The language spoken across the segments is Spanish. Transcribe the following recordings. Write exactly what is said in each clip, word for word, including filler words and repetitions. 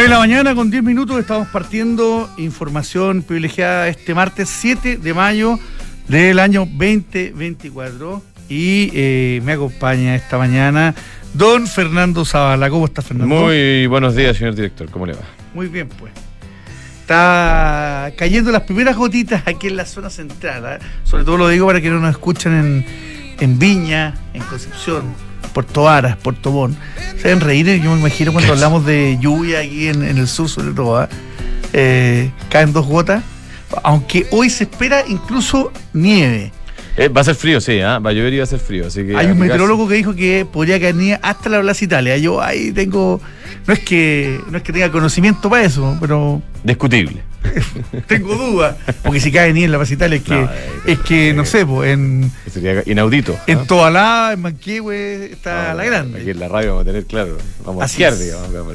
de la mañana con diez minutos estamos partiendo información privilegiada este martes siete de mayo del año veinte veinticuatro y eh, me acompaña esta mañana don Fernando Zavala. ¿Cómo está, Fernando? Muy buenos días, señor director. ¿Cómo le va? Muy bien, pues. Está cayendo las primeras gotitas aquí en la zona central, ¿eh? Sobre todo lo digo para que no nos escuchen en, en Viña, en Concepción, Puerto Varas, Puerto Montt. Se deben reír, yo me imagino cuando hablamos de lluvia aquí en, en el sur, sobre todo, ¿eh? Eh, caen dos gotas, aunque hoy se espera incluso nieve. Eh, va a ser frío, sí, ¿eh? Va a llover y va a ser frío. Así que hay un meteorólogo que dijo que podría caer nieve hasta la Plaza Italia. Yo ahí tengo, no es que no es que tenga conocimiento para eso, pero discutible. Tengo dudas, porque si cae nieve en la Plaza Italia es que, no, es que no sé, pues en sería inaudito. En ¿no? Tobalá, en Manquehue está no, la grande. Aquí en la radio vamos a tener claro, vamos Así a esquiar, digamos.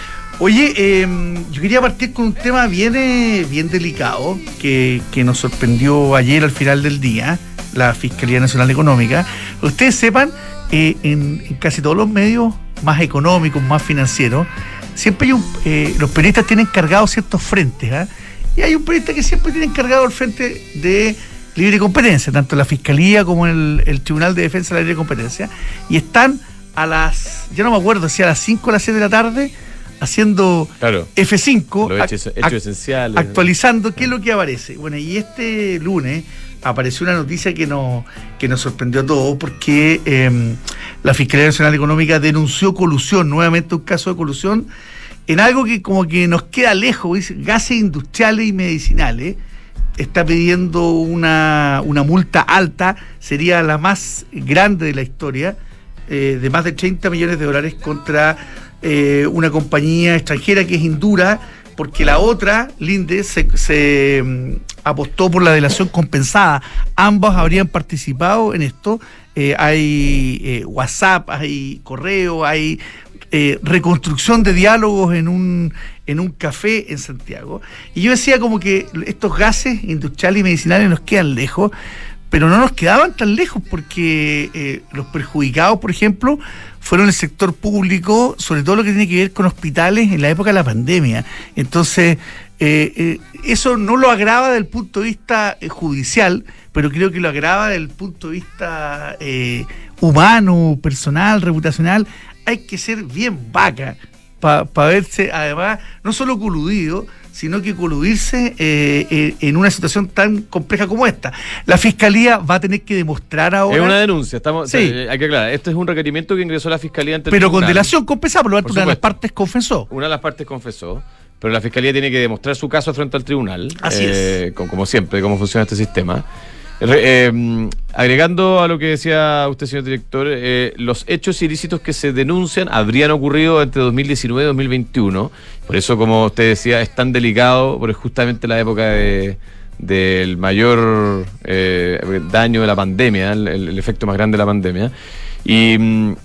Oye, eh, yo quería partir con un tema bien, eh, bien delicado que, que nos sorprendió ayer al final del día, la Fiscalía Nacional Económica. Ustedes sepan, eh, en, en casi todos los medios más económicos, más financieros, siempre hay un, eh, los periodistas tienen cargados ciertos frentes, ¿eh? Y hay un periodista que siempre tiene encargado el frente de libre competencia, tanto la Fiscalía como el, el Tribunal de Defensa de la Libre Competencia, y están a las, ya no me acuerdo si a las cinco o a las siete de la tarde, haciendo claro, F cinco, los hechos, hechos ac- esenciales, actualizando qué es lo que aparece. Bueno, y este lunes apareció una noticia que nos, que nos sorprendió a todos, porque eh, la Fiscalía Nacional Económica denunció colusión, nuevamente un caso de colusión, en algo que como que nos queda lejos, dice, gases industriales y medicinales. Está pidiendo una, una multa alta, sería la más grande de la historia, eh, de más de treinta millones de dólares contra eh, una compañía extranjera que es Indura, porque la otra, Linde, se, se um, apostó por la delación compensada. Ambos habrían participado en esto. Eh, hay eh, WhatsApp, hay correo, hay eh, reconstrucción de diálogos en un, en un café en Santiago. Y yo decía como que estos gases industriales y medicinales nos quedan lejos, pero no nos quedaban tan lejos porque eh, los perjudicados, por ejemplo, fueron el sector público, sobre todo lo que tiene que ver con hospitales en la época de la pandemia. Entonces, eh, eh, eso no lo agrava desde el punto de vista eh, judicial, pero creo que lo agrava desde el punto de vista eh, humano, personal, reputacional. Hay que ser bien vaca para pa verse, además, no solo coludido, sino que coludirse eh, eh, en una situación tan compleja como esta. La Fiscalía va a tener que demostrar ahora... Es una denuncia, estamos, sí. o sea, hay que aclarar, este es un requerimiento que ingresó la Fiscalía ante el Pero tribunal. Con delación compensada, por lo tanto, una de las partes confesó. Una de las partes confesó, pero la Fiscalía tiene que demostrar su caso frente al tribunal. Así eh, es. Como, como siempre, cómo funciona este sistema. Re, eh, agregando a lo que decía usted, señor director, eh, los hechos ilícitos que se denuncian habrían ocurrido entre dos mil diecinueve y dos mil veintiuno. Por eso, como usted decía, es tan delicado, porque es justamente la época de, del mayor eh, daño de la pandemia, el, el efecto más grande de la pandemia. Y,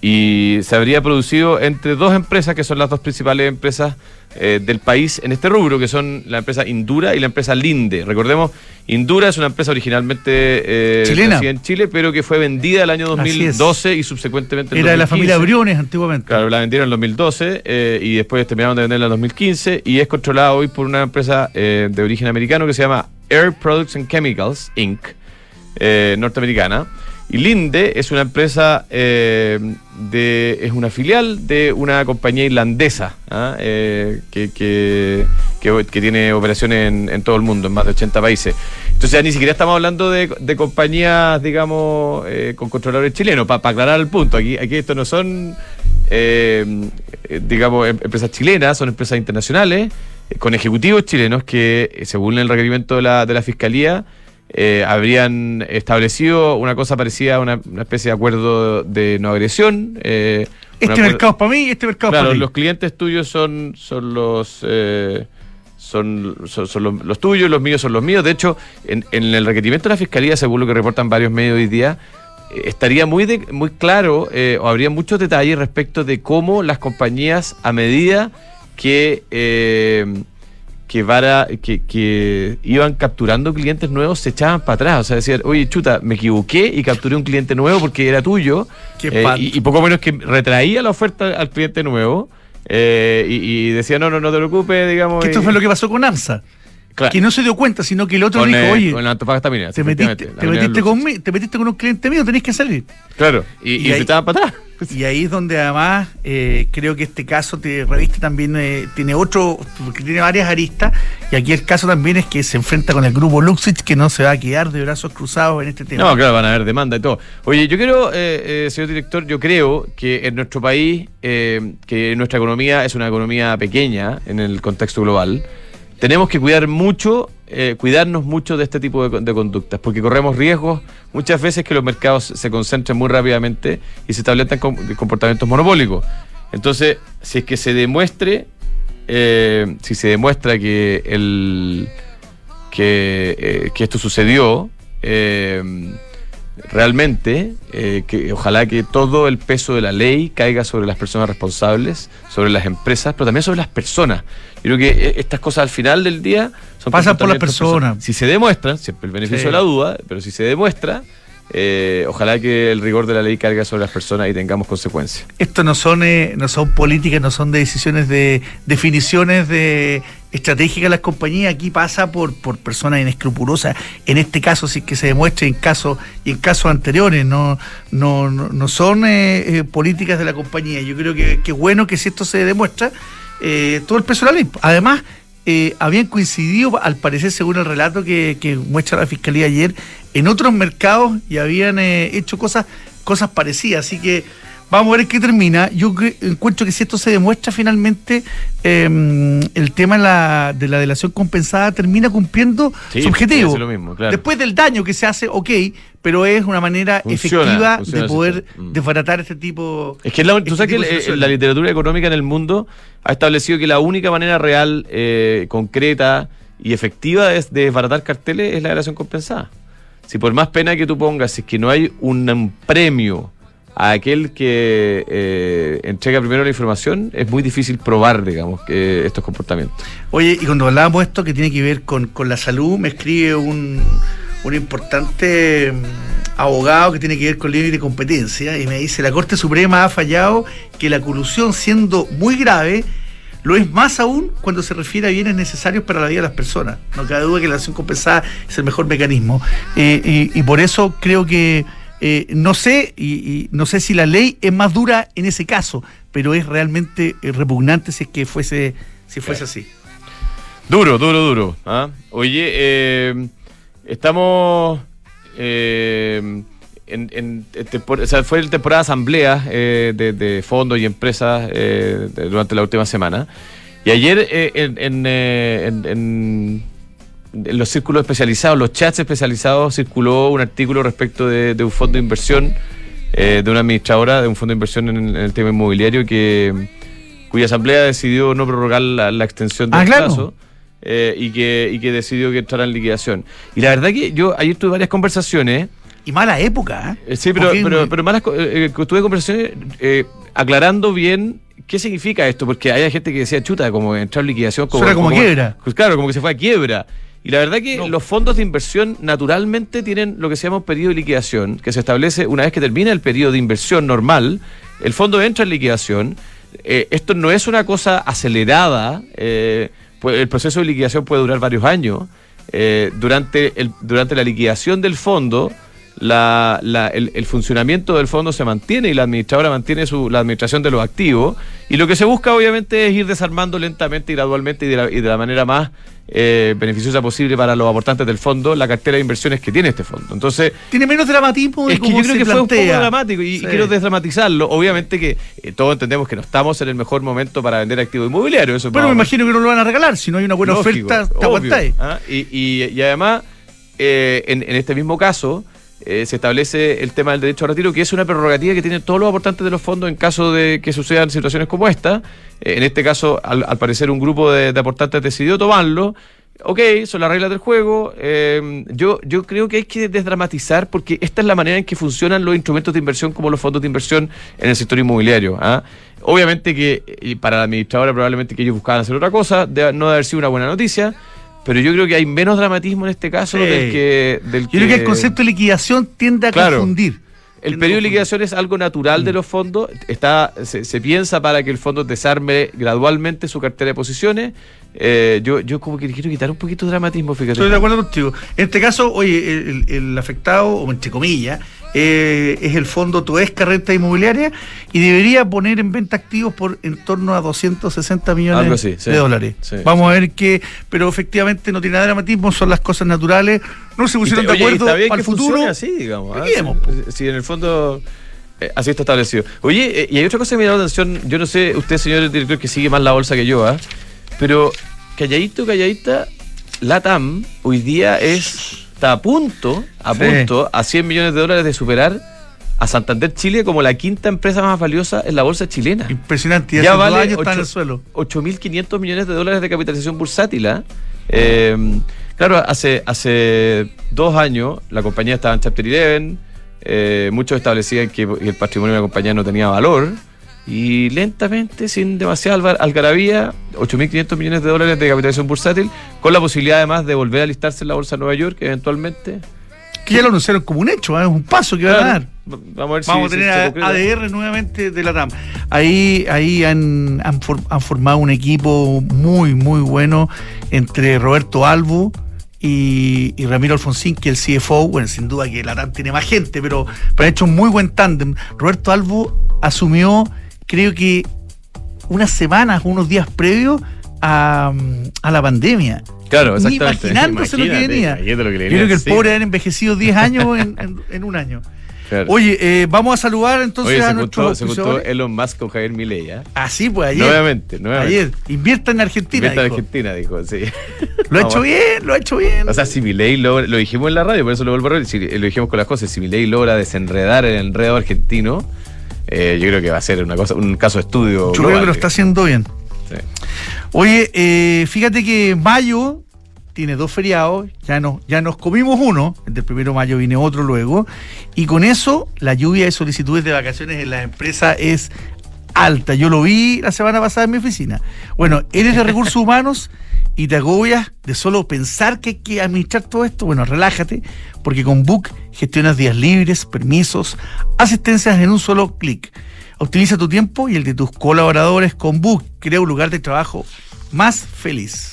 y se habría producido entre dos empresas, que son las dos principales empresas eh, del país en este rubro, que son la empresa Indura y la empresa Linde. Recordemos, Indura es una empresa originalmente eh, chilena en Chile, pero que fue vendida el año dos mil doce y subsecuentemente en era dos mil quince. De la familia Briones antiguamente. Claro, la vendieron en dos mil doce eh, y después terminaron de venderla en dos mil quince y es controlada hoy por una empresa eh, de origen americano que se llama Air Products and Chemicals incorporated, eh, norteamericana. Y Linde es una empresa, eh, de, es una filial de una compañía irlandesa ¿ah? eh, que, que, que, que tiene operaciones en, en todo el mundo, en más de ochenta países. Entonces ya ni siquiera estamos hablando de, de compañías, digamos, eh, con controladores chilenos, para pa aclarar el punto. Aquí, aquí esto no son, eh, digamos, empresas chilenas, son empresas internacionales, eh, con ejecutivos chilenos que, eh, según el requerimiento de la, de la Fiscalía, Eh, habrían establecido una cosa parecida a una, una especie de acuerdo de no agresión. Eh, este mercado es para mí y este mercado es claro, para mí. Los clientes tuyos son, son los eh, son, son, son los, los tuyos, los míos son los míos. De hecho, en, en el requerimiento de la Fiscalía, según lo que reportan varios medios hoy día, eh, estaría muy, de, muy claro eh, o habría muchos detalles respecto de cómo las compañías, a medida que... Eh, Que, vara, que, que iban capturando clientes nuevos, se echaban para atrás. O sea, decían, oye, chuta, me equivoqué y capturé un cliente nuevo porque era tuyo. Eh, y, y poco menos que retraía la oferta al cliente nuevo eh, y, y decía, no, no, no te preocupes, digamos. Que esto y, fue lo que pasó con AMSA. claro. Que no se dio cuenta, sino que el otro Con, dijo, eh, oye, con la Antofagasta Mineras, te metiste, efectivamente, te, la metiste Mineras con mi- te metiste con un cliente mío, tenés que salir. Claro, y, y, Y ahí- se estaban para atrás. Y ahí es donde además eh, creo que este caso te reviste también, eh, tiene otro, porque tiene varias aristas, y aquí el caso también es que se enfrenta con el grupo Luxich, que no se va a quedar de brazos cruzados en este tema. No, claro, van a haber demanda y todo. Oye, yo quiero, eh, eh, señor director, yo creo que en nuestro país, eh, que nuestra economía es una economía pequeña en el contexto global, tenemos que cuidar mucho, eh, cuidarnos mucho de este tipo de, de conductas, porque corremos riesgos muchas veces que los mercados se concentren muy rápidamente y se establezcan com- comportamientos monopólicos. Entonces, si es que se demuestre, eh, si se demuestra que el que, eh, que esto sucedió, eh, realmente, eh, que ojalá que todo el peso de la ley caiga sobre las personas responsables, sobre las empresas, pero también sobre las personas. Yo creo que eh, estas cosas al final del día son Pasan por las comportamientos personas. personales. Si se demuestran, siempre el beneficio Sí. de la duda, pero si se demuestra, eh, ojalá que el rigor de la ley caiga sobre las personas y tengamos consecuencias. Esto no son eh, no son políticas, no son de decisiones de definiciones de estratégicas de las compañías. Aquí pasa por por personas inescrupulosas. En este caso, si es que se demuestre en casos y en casos anteriores, no no no, no son eh, eh, políticas de la compañía. Yo creo que que bueno que si esto se demuestra, eh, todo el peso de la ley. Además, eh, habían coincidido, al parecer, según el relato que, que muestra la Fiscalía ayer, en otros mercados y habían eh, hecho cosas, cosas parecidas. Así que vamos a ver en qué termina. Yo cre- encuentro que si esto se demuestra finalmente, eh, el tema de la, de la delación compensada termina cumpliendo Sí, su objetivo. es lo mismo, claro. Después del daño que se hace, ok, pero es una manera Funciona, efectiva funciona de el poder sistema. Mm. desbaratar este tipo. Es que la, tú este sabes que tipo de el- situaciones. la literatura económica en el mundo ha establecido que la única manera real, eh, concreta y efectiva de, de desbaratar carteles es la delación compensada. Si por más pena que tú pongas, si es que no hay un, un premio a aquel que eh, entrega primero la información, es muy difícil probar, digamos, que estos comportamientos. Oye, y cuando hablábamos de esto que tiene que ver con, con la salud, me escribe un, un importante mm, abogado que tiene que ver con ley de competencia y me dice, la Corte Suprema ha fallado que la colusión, siendo muy grave, lo es más aún cuando se refiere a bienes necesarios para la vida de las personas. No cabe duda que la acción compensada es el mejor mecanismo. Eh, y, y por eso creo que eh, no sé, y, y no sé si la ley es más dura en ese caso, pero es realmente eh, repugnante si es que fuese, si fuese así. Duro, duro, duro. ¿Ah? Oye, eh, estamos eh, en, en, en tempor- o sea, fue el temporada de asambleas eh, de, de fondos y empresas eh, de- durante la última semana. Y ayer eh, en, en, eh, en- en- en los círculos especializados, los chats especializados, circuló un artículo respecto de, de un fondo de inversión, eh, de una administradora de un fondo de inversión en, en el tema inmobiliario que cuya asamblea decidió no prorrogar la, la extensión del Ah, claro. plazo. Eh, y, que, y que decidió que entrara en liquidación. Y la verdad que yo ayer tuve varias conversaciones. Y mala época, ¿eh? eh, sí, pero, Porque- pero, pero malas, co- eh, eh, tuve conversaciones eh, aclarando bien qué significa esto, porque hay gente que decía, chuta, como entrar en liquidación. Suena como quiebra. Pues claro, como que se fue a quiebra. Y la verdad que No. los fondos de inversión naturalmente tienen lo que se llama un periodo de liquidación, que se establece una vez que termina el periodo de inversión normal, el fondo entra en liquidación. Eh, esto no es una cosa acelerada, eh, pues el proceso de liquidación puede durar varios años. Eh, durante, el, durante la liquidación del fondo, la, la, el, el funcionamiento del fondo se mantiene y la administradora mantiene su, la administración de los activos. Y lo que se busca, obviamente, es ir desarmando lentamente y gradualmente y de la, y de la manera más eh, beneficiosa posible para los aportantes del fondo la cartera de inversiones que tiene este fondo. Entonces, Tiene menos dramatismo de es que cómo yo creo se que fue un poco plantea. dramático y, y Sí. quiero desdramatizarlo. Obviamente que eh, todos entendemos que no estamos en el mejor momento para vender activos inmobiliarios. Eso es Bueno, más me o menos imagino que no lo van a regalar. Si no hay una buena lógico, oferta, te obvio, aguantáis. ¿ah? Y, y, y además, eh, en, en este mismo caso, eh, se establece el tema del derecho a retiro, que es una prerrogativa que tienen todos los aportantes de los fondos en caso de que sucedan situaciones como esta. Eh, en este caso, al, al parecer, un grupo de, de aportantes decidió tomarlo. Ok, son las reglas del juego. Eh, yo, yo creo que hay que desdramatizar porque esta es la manera en que funcionan los instrumentos de inversión como los fondos de inversión en el sector inmobiliario. ¿ah? Obviamente que y para la administradora probablemente que ellos buscaban hacer otra cosa, de, no debe haber sido una buena noticia, pero yo creo que hay menos dramatismo en este caso Sí. del que... Del Yo creo que el concepto de liquidación tiende a Claro. confundir. El periodo de liquidación es algo natural mm. de los fondos. Está, se, se piensa para que el fondo desarme gradualmente su cartera de posiciones. Eh, yo, yo como que quiero quitar un poquito de dramatismo, fíjate. Estoy de acuerdo contigo. En este caso, oye, el, el afectado, o entre comillas, eh, es el fondo Toesca Renta Inmobiliaria y debería poner en venta activos por en torno a doscientos sesenta millones así, sí, de dólares. Sí, Vamos sí. a ver qué, pero efectivamente no tiene nada de dramatismo, son las cosas naturales. No se pusieron te, de acuerdo oye, para el futuro. Así, digamos. ¿eh? Si, si en el fondo eh, así está establecido. Oye, eh, y hay otra cosa que me llama la atención. Yo no sé, usted, señor director, que sigue más la bolsa que yo, ¿eh? pero calladito, calladita, LATAM hoy día es está a punto, a sí. punto, a cien millones de dólares de superar a Santander Chile como la quinta empresa más valiosa en la bolsa chilena. Impresionante, y ya hace vale dos años está en el suelo. ocho mil quinientos millones de dólares de capitalización bursátil. ¿eh? Eh, claro, hace, hace dos años la compañía estaba en Chapter once, eh, muchos establecían que el patrimonio de la compañía no tenía valor, y lentamente, sin demasiada algarabía, ocho mil quinientos millones de dólares de capitalización bursátil, con la posibilidad además de volver a listarse en la bolsa de Nueva York, eventualmente. Que ya lo anunciaron como un hecho, ¿eh? Es un paso que claro, van a dar. Vamos a, ver vamos si, a tener si a, A D R nuevamente de la TAM. Ahí, ahí han, han, for, han formado un equipo muy, muy bueno entre Roberto Albo y, y Ramiro Alfonsín, que es el C F O. Bueno, sin duda que la TAM tiene más gente, pero, pero han hecho un muy buen tándem. Roberto Albo asumió, creo que unas semanas, unos días previos a, a la pandemia. Claro, exactamente. Ni imaginándose lo que venía. Lo que venía Creo que el sí. pobre ha envejecido diez años en, en, en un año. Claro. Oye, eh, vamos a saludar entonces Oye, a se nuestro juntó, se juntó Elon Musk con Javier Milei. ¿eh? Ah, sí, pues ayer. Nuevamente, nuevamente. Ayer. Invierta en Argentina. Invierta en dijo. Argentina, dijo, sí. Lo ha hecho bien, lo ha hecho bien. O sea, si Milei logra, lo dijimos en la radio, por eso lo vuelvo a repetir, si, lo dijimos con las cosas, si Milei logra desenredar el enredo argentino, eh, yo creo que va a ser una cosa, un caso de estudio. Yo global, creo que lo está haciendo bien. Sí. Oye, eh, fíjate que mayo tiene dos feriados, ya, no, ya nos comimos uno, el del primero de mayo viene otro luego, y con eso la lluvia de solicitudes de vacaciones en las empresas es alta. Yo lo vi la semana pasada en mi oficina. Bueno, eres de recursos humanos y te agobias de solo pensar que hay que administrar todo esto. Bueno, relájate, porque con Book gestionas días libres, permisos, asistencias en un solo clic. Optimiza tu tiempo y el de tus colaboradores con Book. Crea un lugar de trabajo más feliz.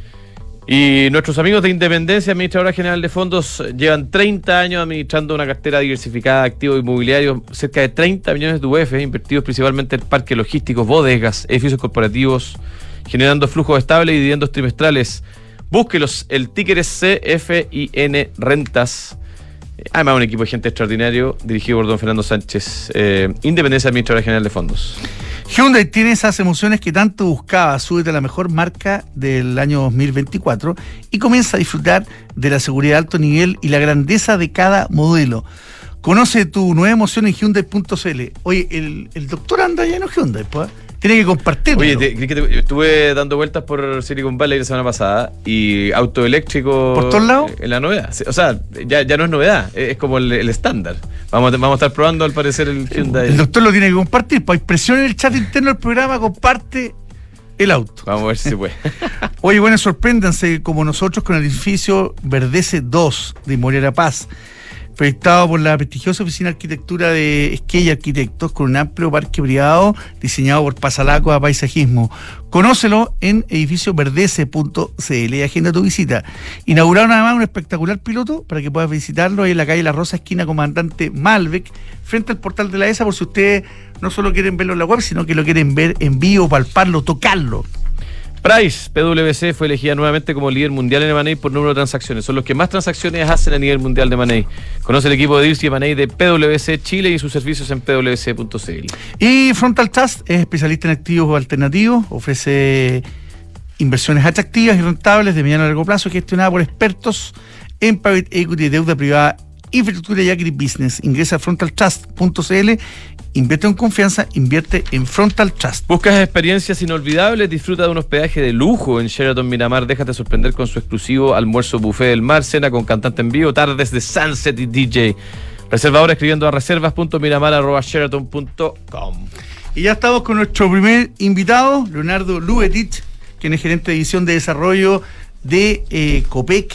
Y nuestros amigos de Independencia, Administradora General de Fondos, llevan treinta años administrando una cartera diversificada de activos inmobiliarios, cerca de treinta millones de U F, invertidos principalmente en parques logísticos, bodegas, edificios corporativos, generando flujos estables y dividendos trimestrales. Búsquelos, el ticker es C F I N Rentas. Además, un equipo de gente extraordinario, dirigido por don Fernando Sánchez. eh, Independencia, Administradora General de Fondos. Hyundai tiene esas emociones que tanto buscaba. Súbete a la mejor marca del año dos mil veinticuatro y comienza a disfrutar de la seguridad de alto nivel y la grandeza de cada modelo. Conoce tu nueva emoción en Hyundai punto c l. Oye, el, el doctor anda lleno de Hyundai, pues. Tiene que compartirlo. Oye, te, que te, estuve dando vueltas por Silicon Valley la semana pasada y auto eléctrico. ¿Por todos lados? En la novedad. O sea, ya, ya no es novedad, es como el, el estándar. Vamos a, vamos a estar probando al parecer el Hyundai. El doctor lo tiene que compartir. Pues hay presión en el chat interno del programa, comparte el auto. Vamos a ver si se puede. Oye, bueno, sorpréndanse como nosotros con el edificio Verdece dos de Inmobiliaria Paz, proyectado por la prestigiosa oficina de arquitectura de Esquella Arquitectos, con un amplio parque privado diseñado por Pasalaco a Paisajismo. Conócelo en edificio verdece punto c l y agenda tu visita. Inauguraron además un espectacular piloto para que puedas visitarlo ahí en la calle La Rosa, esquina Comandante Malbec, frente al portal de la E S A, por si ustedes no solo quieren verlo en la web, sino que lo quieren ver en vivo, palparlo, tocarlo. Price, P W C, fue elegida nuevamente como líder mundial en M and A por número de transacciones. Son los que más transacciones hacen a nivel mundial de M and A. Conoce el equipo de Deals y M and A de P W C Chile y sus servicios en P W C punto c l. Y Frontal Trust es especialista en activos alternativos, ofrece inversiones atractivas y rentables de mediano a largo plazo, gestionada por expertos en private equity, deuda privada, infraestructura y agribusiness. Ingresa a frontal trust punto c l. Invierte en confianza, invierte en Frontal Trust. ¿Buscas experiencias inolvidables? Disfruta de un hospedaje de lujo en Sheraton Miramar. Déjate sorprender con su exclusivo almuerzo buffet del mar, cena con cantante en vivo, tardes de sunset y D J. Reserva ahora escribiendo a reservas punto miramar arroba sheraton punto com. Y ya estamos con nuestro primer invitado, Leonardo Lubetich, quien es gerente de división de desarrollo de eh, Copec,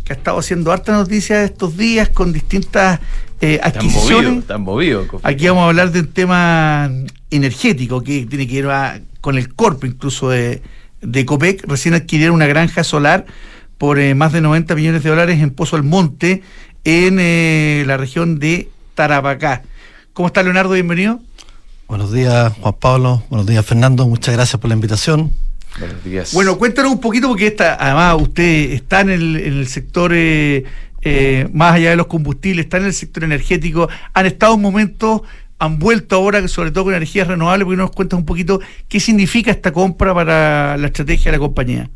que ha estado haciendo harta noticia estos días con distintas eh, adquisiciones. Están movidos. Aquí vamos a hablar de un tema energético que tiene que ver a, con el cuerpo incluso de, de Copec. Recién adquirieron una granja solar por eh, más de noventa millones de dólares en Pozo Almonte, en eh, la región de Tarapacá. ¿Cómo está, Leonardo? Bienvenido. Buenos días, Juan Pablo. Buenos días, Fernando. Muchas gracias por la invitación. Buenos días. Bueno, cuéntanos un poquito, porque esta, además usted está en el, en el sector, eh, eh, más allá de los combustibles, está en el sector energético, han estado en momentos, han vuelto ahora, sobre todo con energías renovables. ¿Por qué no nos cuentas un poquito qué significa esta compra para la estrategia de la compañía?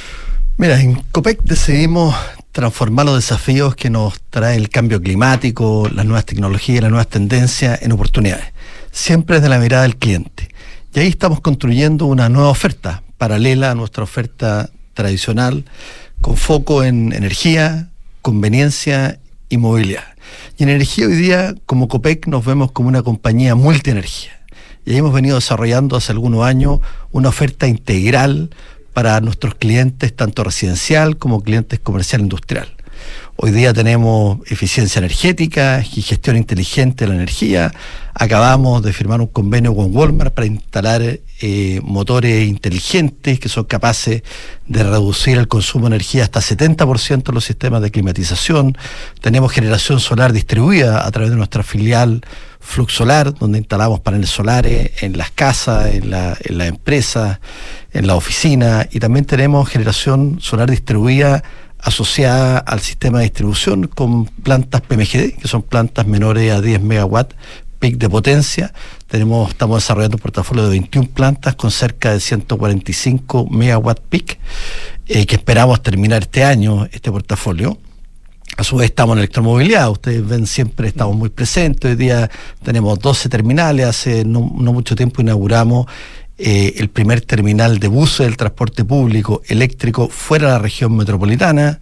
Mira, en Copec decidimos transformar los desafíos que nos trae el cambio climático, las nuevas tecnologías, las nuevas tendencias en oportunidades, siempre desde la mirada del cliente. Y ahí estamos construyendo una nueva oferta, paralela a nuestra oferta tradicional, con foco en energía, conveniencia y movilidad. Y en energía hoy día, como Copec, nos vemos como una compañía multienergía. Y ahí hemos venido desarrollando hace algunos años una oferta integral para nuestros clientes, tanto residencial como clientes comercial e industrial. Hoy día tenemos eficiencia energética y gestión inteligente de la energía. Acabamos de firmar un convenio con Walmart para instalar eh, motores inteligentes que son capaces de reducir el consumo de energía hasta setenta por ciento en los sistemas de climatización. Tenemos generación solar distribuida a través de nuestra filial Fluxsolar, donde instalamos paneles solares en las casas, en la, en las empresas, en la oficina, y también tenemos generación solar distribuida asociada al sistema de distribución con plantas P M G D, que son plantas menores a diez megawatts peak de potencia. Tenemos, estamos desarrollando un portafolio de veintiuna plantas con cerca de ciento cuarenta y cinco megawatts peak, eh, que esperamos terminar este año, este portafolio. A su vez estamos en electromovilidad, ustedes ven, siempre estamos muy presentes. Hoy día tenemos doce terminales, hace no, no mucho tiempo inauguramos Eh, el primer terminal de buses del transporte público eléctrico fuera de la región metropolitana,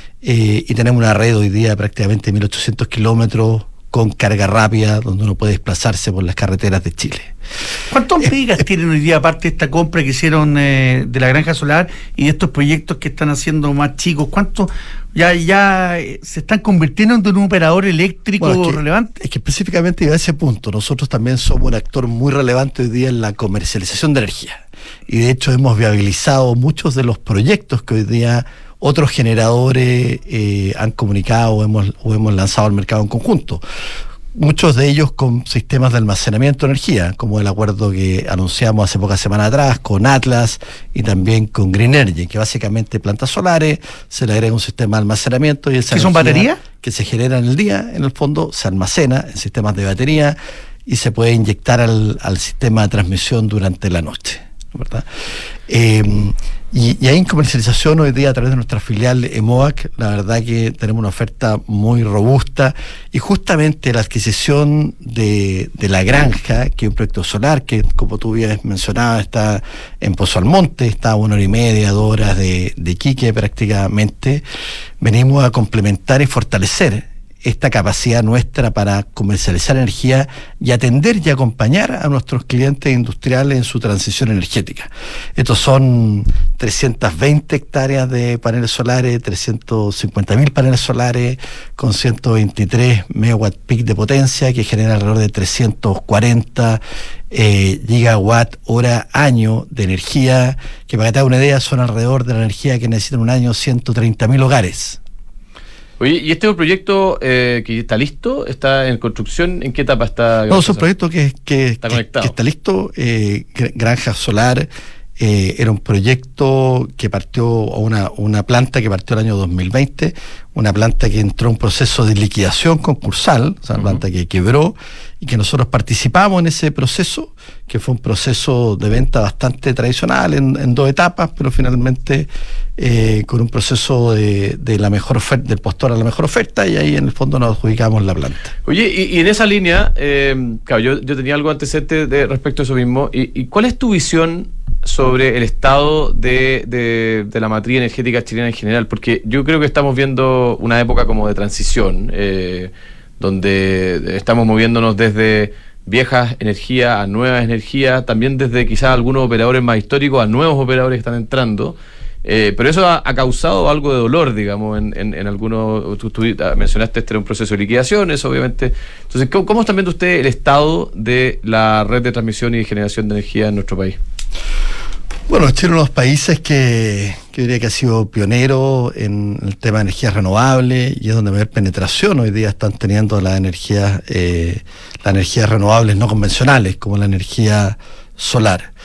eh, y tenemos una red hoy día de prácticamente mil ochocientos kilómetros con carga rápida, donde uno puede desplazarse por las carreteras de Chile. ¿Cuántos megas eh, tienen hoy día, aparte de esta compra que hicieron eh, de la granja solar y de estos proyectos que están haciendo más chicos? ¿Cuántos ya, ya eh, se están convirtiendo en un operador eléctrico bueno, es que, relevante? Es que específicamente a ese punto, nosotros también somos un actor muy relevante hoy día en la comercialización de energía. Y de hecho hemos viabilizado muchos de los proyectos que hoy día otros generadores eh, han comunicado o hemos, o hemos lanzado al mercado en conjunto. Muchos de ellos con sistemas de almacenamiento de energía, como el acuerdo que anunciamos hace pocas semanas atrás con Atlas y también con Green Energy, que básicamente plantas solares, se le agrega un sistema de almacenamiento y esa ¿Qué son baterías? Que se genera en el día, en el fondo se almacena en sistemas de batería y se puede inyectar al, al sistema de transmisión durante la noche, ¿verdad? Eh, y, y ahí en comercialización hoy día a través de nuestra filial EMOAC, la verdad que tenemos una oferta muy robusta, y justamente la adquisición de, de la granja, que es un proyecto solar que, como tú bien mencionabas, está en Pozo Almonte, está a una hora y media, dos horas de, de Iquique prácticamente. Venimos a complementar y fortalecer esta capacidad nuestra para comercializar energía y atender y acompañar a nuestros clientes industriales en su transición energética. Estos son trescientas veinte hectáreas de paneles solares, trescientos cincuenta mil paneles solares con ciento veintitrés megawatt peak de potencia, que genera alrededor de trescientos cuarenta eh, gigawatt hora año de energía, que para que te haga una idea son alrededor de la energía que necesitan un año ciento treinta mil hogares. Oye, ¿y este es un proyecto eh, que está listo? ¿Está en construcción? ¿En qué etapa está? No, es un proyecto que, que, está, que, que está listo. Eh, Granja Solar eh, era un proyecto que partió, una, una planta que partió el año dos mil veinte, una planta que entró en un proceso de liquidación concursal, o sea, una uh-huh. planta que quebró, y que nosotros participamos en ese proceso, que fue un proceso de venta bastante tradicional en, en dos etapas, pero finalmente eh, con un proceso de, de la mejor oferta, del postor a la mejor oferta, y ahí en el fondo nos adjudicamos la planta. Oye, y, y en esa línea, eh, claro, yo, yo tenía algo antecedente de respecto a eso mismo, y, y ¿cuál es tu visión sobre el estado de, de, de la matriz energética chilena en general? Porque yo creo que estamos viendo una época como de transición, eh, donde estamos moviéndonos desde viejas energías a nuevas energías, también desde quizás algunos operadores más históricos a nuevos operadores que están entrando, Eh, pero eso ha, ha causado algo de dolor, digamos, en, en, en algunos. Tú, tú mencionaste este era un proceso de liquidación, eso obviamente. Entonces, ¿cómo, cómo están viendo ustedes el estado de la red de transmisión y generación de energía en nuestro país? Bueno, Chile es uno de los países que, que yo diría que ha sido pionero en el tema de energías renovables y es donde mayor penetración hoy día están teniendo las energías, eh, las energías renovables no convencionales, como la energía solar.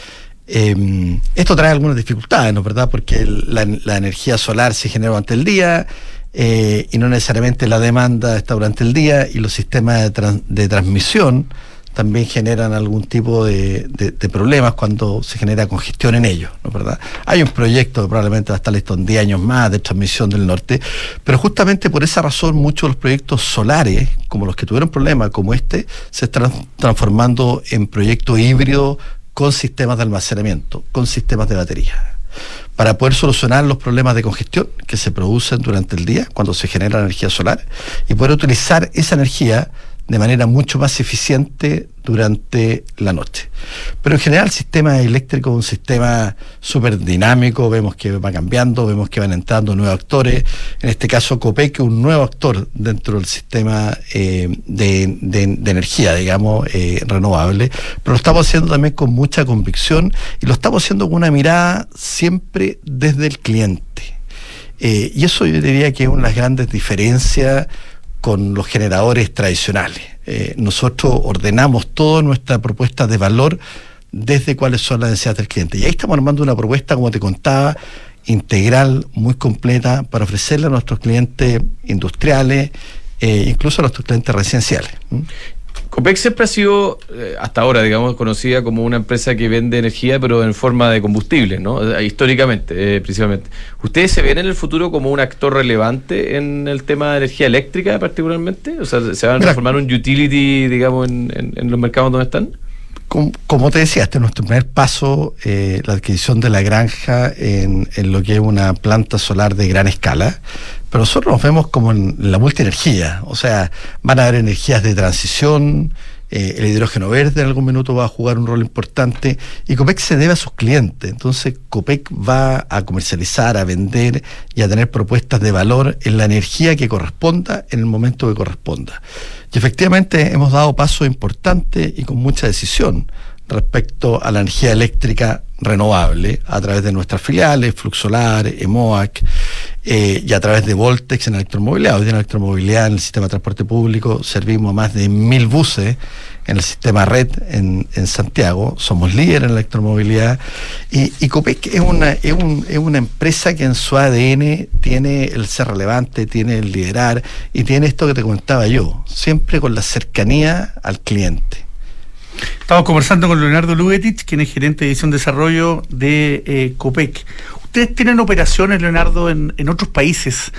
Eh, esto trae algunas dificultades, ¿no es verdad? Porque el, la, la energía solar se genera durante el día eh, y no necesariamente la demanda está durante el día, y los sistemas de, trans, de transmisión también generan algún tipo de, de, de problemas cuando se genera congestión en ellos, ¿no es verdad? Hay un proyecto que probablemente va a estar listo en diez años más de transmisión del norte, pero justamente por esa razón muchos de los proyectos solares, como los que tuvieron problemas como este, se están transformando en proyectos híbridos con sistemas de almacenamiento, con sistemas de batería, para poder solucionar los problemas de congestión que se producen durante el día cuando se genera energía solar y poder utilizar esa energía de manera mucho más eficiente durante la noche. Pero en general el sistema eléctrico es un sistema súper dinámico, vemos que va cambiando, vemos que van entrando nuevos actores, en este caso Copec es un nuevo actor dentro del sistema eh, de, de, de energía, digamos, eh, renovable, pero lo estamos haciendo también con mucha convicción y lo estamos haciendo con una mirada siempre desde el cliente. Eh, y eso yo diría que es una de las grandes diferencias con los generadores tradicionales. Eh, nosotros ordenamos toda nuestra propuesta de valor desde cuáles son las necesidades del cliente. Y ahí estamos armando una propuesta, como te contaba, integral, muy completa, para ofrecerle a nuestros clientes industriales, eh, incluso a nuestros clientes residenciales. ¿Mm? Copec siempre ha sido, eh, hasta ahora, digamos, conocida como una empresa que vende energía, pero en forma de combustible, ¿no? Eh, históricamente, eh, principalmente. ¿Ustedes se ven en el futuro como un actor relevante en el tema de energía eléctrica, particularmente? O sea, ¿se van a transformar en un utility, digamos, en, en, en los mercados donde están? Como, como te decía, este es nuestro primer paso, eh, la adquisición de la granja en, en lo que es una planta solar de gran escala, pero nosotros nos vemos como en la multienergía, o sea, van a haber energías de transición, eh, el hidrógeno verde en algún minuto va a jugar un rol importante, y Copec se debe a sus clientes. Entonces Copec va a comercializar, a vender y a tener propuestas de valor en la energía que corresponda en el momento que corresponda. Y efectivamente hemos dado pasos importantes y con mucha decisión respecto a la energía eléctrica renovable a través de nuestras filiales, Fluxolar, EMOAC, eh, y a través de Voltex en electromovilidad. Hoy día en electromovilidad, en el sistema de transporte público, servimos a más de mil buses en el sistema red en, en Santiago. Somos líderes en electromovilidad y, y Copec es una, es, un, es una empresa que en su A D N tiene el ser relevante, tiene el liderar y tiene esto que te comentaba yo, siempre con la cercanía al cliente. Estamos conversando con Leonardo Lugetich, quien es gerente de División de Desarrollo de eh, Copec. Ustedes tienen operaciones, Leonardo, en, en otros países.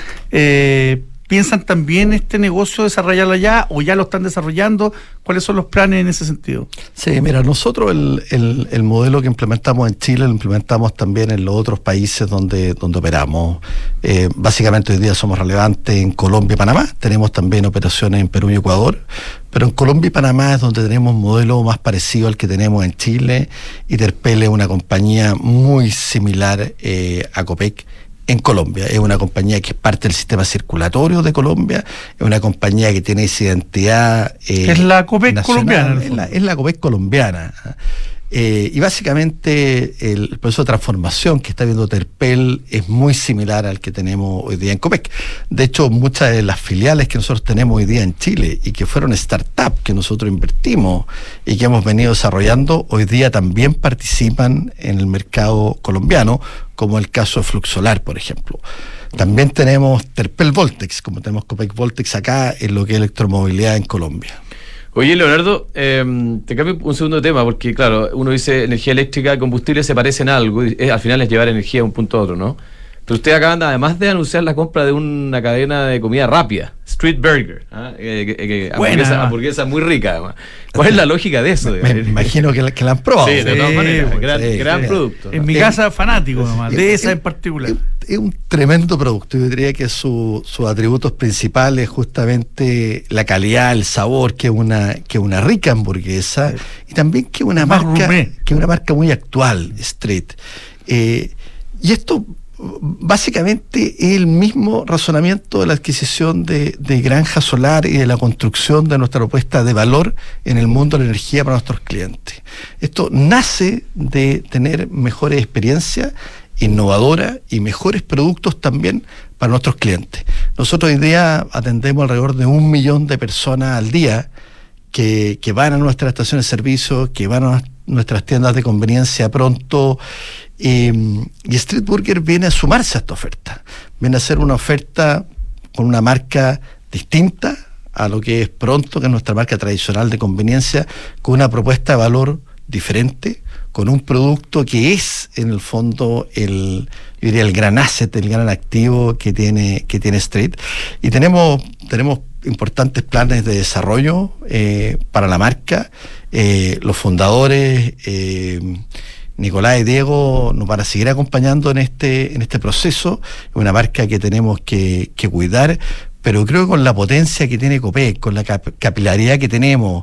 Eh, ¿Piensan también este negocio desarrollarlo allá o ya lo están desarrollando? ¿Cuáles son los planes en ese sentido? Sí, mira, nosotros el, el, el modelo que implementamos en Chile lo implementamos también en los otros países donde, donde operamos. Eh, básicamente hoy día somos relevantes en Colombia y Panamá. Tenemos también operaciones en Perú y Ecuador. Pero en Colombia y Panamá es donde tenemos un modelo más parecido al que tenemos en Chile, y Terpel es una compañía muy similar eh, a Copec en Colombia. Es una compañía que es parte del sistema circulatorio de Colombia, es una compañía que tiene esa identidad eh, es la Copec nacional, colombiana. Es la, es la Copec colombiana. Eh, y básicamente el proceso de transformación que está viendo Terpel es muy similar al que tenemos hoy día en Copec. De hecho, muchas de las filiales que nosotros tenemos hoy día en Chile y que fueron startups que nosotros invertimos y que hemos venido desarrollando, hoy día también participan en el mercado colombiano, como el caso de Fluxolar, por ejemplo. También tenemos Terpel Voltex, como tenemos Copec Voltex acá en lo que es electromovilidad en Colombia. Oye, Leonardo, eh, te cambio un segundo tema, porque claro, uno dice energía eléctrica y combustible se parecen a algo, y es, al final es llevar energía de un punto a otro, ¿no? Pero ustedes acaban, además de anunciar la compra de una cadena de comida rápida, Street Burger, ¿ah? eh, eh, hamburguesa, hamburguesa muy rica, además. ¿Cuál es la lógica de eso? Me, me imagino que la, que la han probado. Sí, de todas sí, maneras, gran, sí, gran sí. producto. En mi Eh, casa, fanático nomás, de eh, esa eh, en particular. Es, es un tremendo producto. Yo diría que su, sus atributos principales es justamente la calidad, el sabor, que es una, que es una rica hamburguesa, sí. Y también que es una Más marca, gourmet. que es una marca muy actual, Street. Eh, y esto básicamente es el mismo razonamiento de la adquisición de, de granja solar y de la construcción de nuestra propuesta de valor en el mundo de la energía para nuestros clientes. Esto nace de tener mejores experiencias innovadoras y mejores productos también para nuestros clientes. Nosotros hoy día atendemos alrededor de un millón de personas al día que, que van a nuestras estaciones de servicio, que van a nuestras tiendas de conveniencia Pronto, eh, y Street Burger viene a sumarse a esta oferta. Viene a ser una oferta con una marca distinta a lo que es Pronto, que es nuestra marca tradicional de conveniencia, con una propuesta de valor diferente, con un producto que es en el fondo el, yo diría, el gran asset, el gran activo que tiene, que tiene Street. Y tenemos, tenemos importantes planes de desarrollo eh, para la marca. Eh, los fundadores, eh, Nicolás y Diego, nos van a seguir acompañando en este, en este proceso. Es una marca que tenemos que, que cuidar, pero creo que con la potencia que tiene Copec, con la cap capilaridad que tenemos,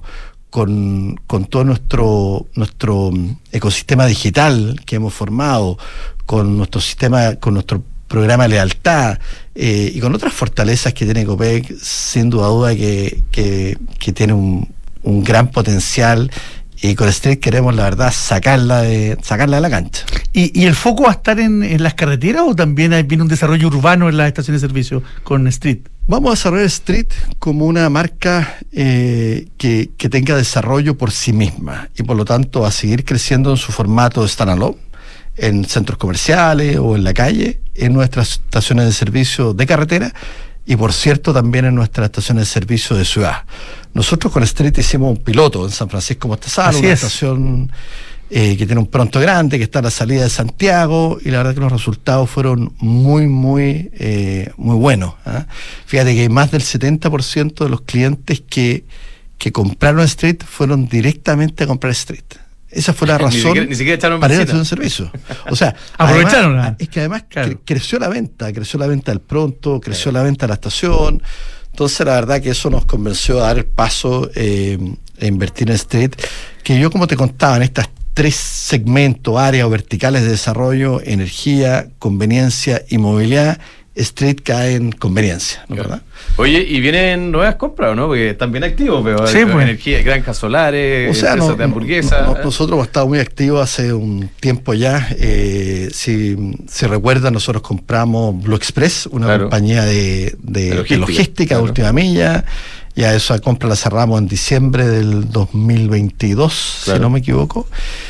con, con todo nuestro, nuestro ecosistema digital que hemos formado, con nuestro sistema, con nuestro programa de lealtad eh, y con otras fortalezas que tiene Copec, sin duda duda que, que, que tiene un, un gran potencial. Y con Street queremos, la verdad, sacarla de sacarla de la cancha. ¿Y, y el foco va a estar en, en las carreteras o también hay, viene un desarrollo urbano en las estaciones de servicio con Street? Vamos a desarrollar Street como una marca eh, que, que tenga desarrollo por sí misma y por lo tanto va a seguir creciendo en su formato de standalone, en centros comerciales o en la calle, en nuestras estaciones de servicio de carretera y, por cierto, también en nuestras estaciones de servicio de ciudad. Nosotros con Street hicimos un piloto en San Francisco Mostazal, una es. estación eh, que tiene un Pronto grande, que está a la salida de Santiago, y la verdad que los resultados fueron muy, muy, eh, muy buenos, ¿eh? Fíjate que más del setenta por ciento de los clientes que, que compraron Street fueron directamente a comprar Street. Esa fue la razón ni siquiera, ni siquiera echaron para ir a hacer un servicio. O sea, aprovecharon. Además, es que además claro. cre creció la venta, creció la venta del Pronto, creció claro. la venta de la estación. Entonces, la verdad que eso nos convenció a dar el paso eh, a invertir en Street, que yo, como te contaba, en estas tres segmentos, áreas o verticales de desarrollo, energía, conveniencia y movilidad, Street cae en conveniencia, ¿no? Claro. ¿Verdad? Oye, ¿y vienen nuevas compras o no? Porque están bien activos, pero sí, pues. energía, granjas solares, o sea, empresas no, de hamburguesas. No, no, nosotros hemos estado muy activos hace un tiempo ya. Eh, si, si recuerdan, nosotros compramos Blue Express, una claro. compañía de, de, de logística, de, logística claro. de última milla. Ya esa compra la cerramos en diciembre del dos mil veintidós, claro. si no me equivoco.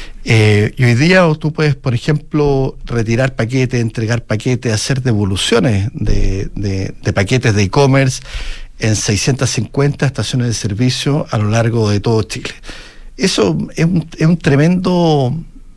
Eh, y hoy día tú puedes, por ejemplo, retirar paquetes, entregar paquetes, hacer devoluciones de, de, de paquetes de e-commerce en seiscientas cincuenta estaciones de servicio a lo largo de todo Chile. Eso es un, es un tremendo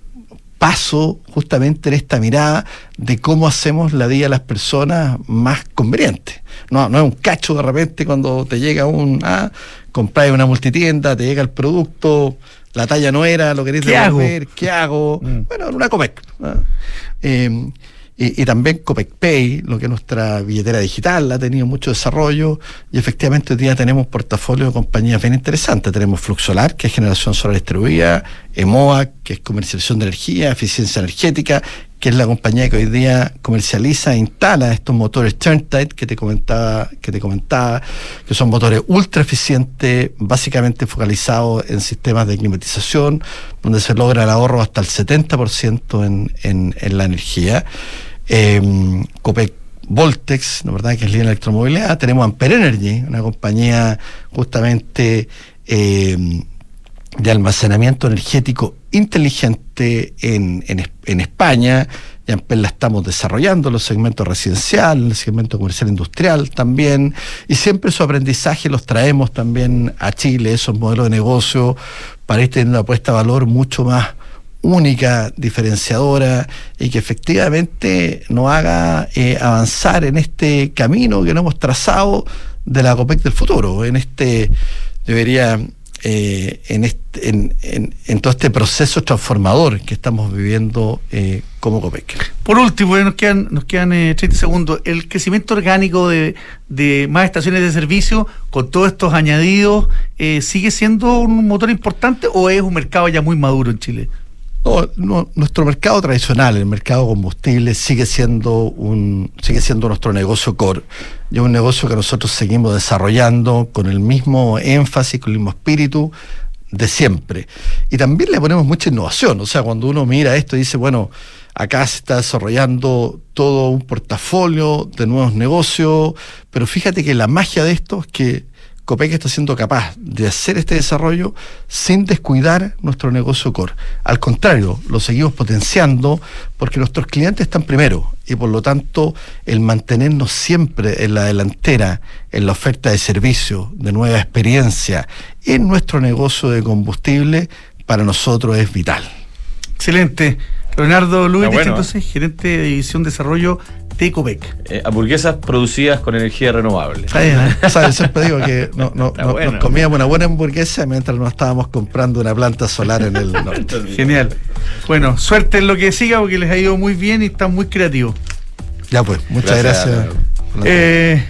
paso justamente en esta mirada de cómo hacemos la vida de las personas más conveniente. No, no es un cacho de repente cuando te llega un, ah, compras una multitienda, te llega el producto, la talla no era, lo querés devolver, ¿qué hago? Mm. Bueno, una Copec. ¿no? Eh, y, y también Copec Pay, lo que es nuestra billetera digital, ha tenido mucho desarrollo y efectivamente hoy día tenemos portafolio de compañías bien interesantes. Tenemos Fluxolar, que es generación solar distribuida, Emoa, que es comercialización de energía, eficiencia energética, que es la compañía que hoy día comercializa e instala estos motores Turntide que te comentaba, que te comentaba, que son motores ultra eficientes, básicamente focalizados en sistemas de climatización, donde se logra el ahorro hasta el setenta por ciento en, en, en la energía. Eh, Copec Voltex, ¿no, verdad?, que es líder en electromovilidad. Tenemos Ampere Energy, una compañía justamente eh, de almacenamiento energético inteligente en, en, en España. Ya la estamos desarrollando en los segmentos residencial, en el segmento comercial industrial también, y siempre esos aprendizajes los traemos también a Chile, esos modelos de negocio, para ir teniendo una apuesta de valor mucho más única, diferenciadora, y que efectivamente nos haga eh, avanzar en este camino que nos hemos trazado de la Copec del futuro, en este, debería... Eh, en, este, en, en, en todo este proceso transformador que estamos viviendo eh, como Copec. Por último, nos quedan, nos quedan eh, treinta segundos. ¿El crecimiento orgánico de, de más estaciones de servicio con todos estos añadidos eh, sigue siendo un motor importante o es un mercado ya muy maduro en Chile? No, no, nuestro mercado tradicional, el mercado de combustibles, sigue siendo un, sigue siendo nuestro negocio core. Y es un negocio que nosotros seguimos desarrollando con el mismo énfasis, con el mismo espíritu de siempre. Y también le ponemos mucha innovación. O sea, cuando uno mira esto y dice, bueno, acá se está desarrollando todo un portafolio de nuevos negocios, pero fíjate que la magia de esto es que Copec está siendo capaz de hacer este desarrollo sin descuidar nuestro negocio core. Al contrario, lo seguimos potenciando porque nuestros clientes están primero y por lo tanto el mantenernos siempre en la delantera, en la oferta de servicios, de nueva experiencia en nuestro negocio de combustible, para nosotros es vital. Excelente. Leonardo Luis, bueno, entonces, gerente de División de Desarrollo de Copec. Eh, hamburguesas producidas con energía renovable. Está bien, ¿eh? O sea, yo siempre digo que no, no, no, bueno. nos comíamos una buena hamburguesa mientras nos estábamos comprando una planta solar en el norte. Genial. Bueno, suerte en lo que siga porque les ha ido muy bien y están muy creativos. Ya pues, muchas Gracias, gracias. Eh,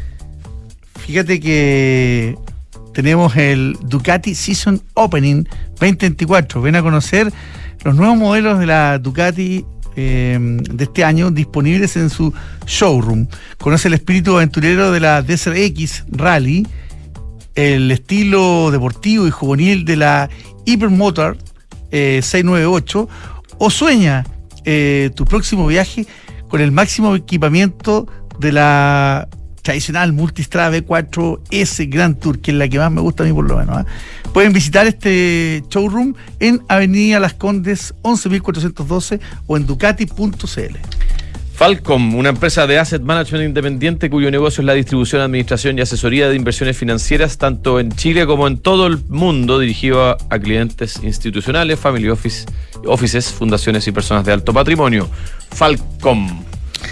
fíjate que tenemos el Ducati Season Opening veinte veinticuatro. Ven a conocer los nuevos modelos de la Ducati eh, de este año disponibles en su showroom. Conoce el espíritu aventurero de la Desert X Rally, el estilo deportivo y juvenil de la Hypermotor eh, seiscientos noventa y ocho, o sueña eh, tu próximo viaje con el máximo equipamiento de la tradicional Multistrada V cuatro S Grand Tour, que es la que más me gusta a mí por lo menos, ¿eh? Pueden visitar este showroom en Avenida Las Condes once mil cuatrocientos doce o en ducati punto c l. Falcom, una empresa de asset management independiente cuyo negocio es la distribución, administración y asesoría de inversiones financieras tanto en Chile como en todo el mundo, dirigido a, a clientes institucionales, family office, offices, fundaciones y personas de alto patrimonio. Falcom.